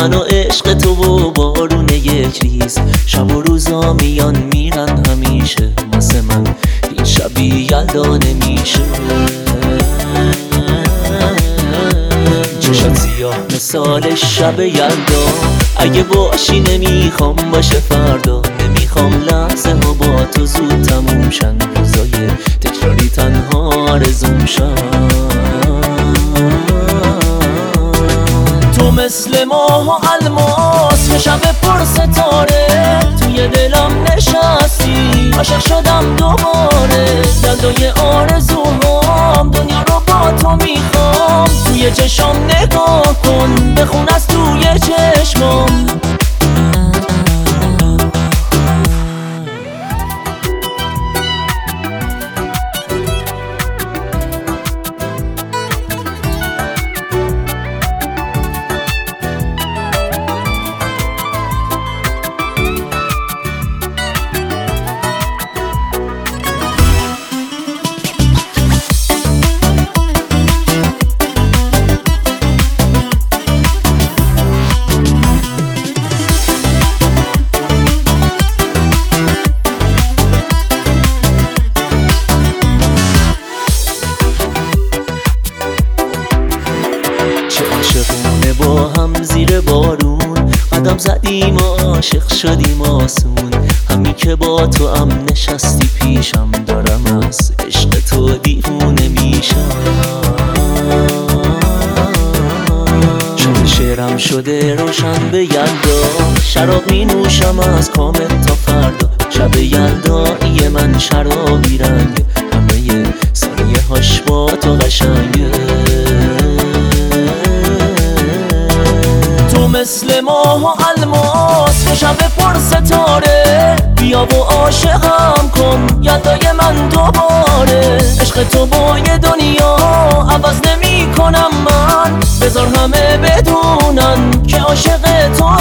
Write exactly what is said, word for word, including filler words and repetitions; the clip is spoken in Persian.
من و عشق تو و بارون یک ریز، شب و روزا میان میرن همیشه، واسه من این شبی یلدا نمیشه. چشات سیاه مثال شب یلدا، اگه باشی نمیخوام باشه فردا، نمیخوام لحظه ها با تو زود تموم شن، روزای تکراری تنها آرزوم شن. تو مثل ماه و الماس که شب پر ستاره، توی دلم نشستی عاشق شدم دوباره. یلدای آرزوهام دنیا رو با تو میخوام، توی چشم نگاه کن بخون از توی چشمام. عاشقونه با هم زیر بارون قدم زدیم و عاشق شدیم آسون، همین که با تو هم نشستی پیشم، دارم از عشق تو دیوونه میشم. شب شعرم شده روشن به یلدا، شراب می نوشم از کامل تا فردا. شب یلدایی من شرابی رنگ، همه ثانیه هاش با تو قشنگه. تو مثل ماه و الماس که شب پر ستاره، بیا و عاشقم کن یلدای من دوباره. عشق تو با یه دنیا عوض نمی کنم من، بذار همه بدونن که عاشق تو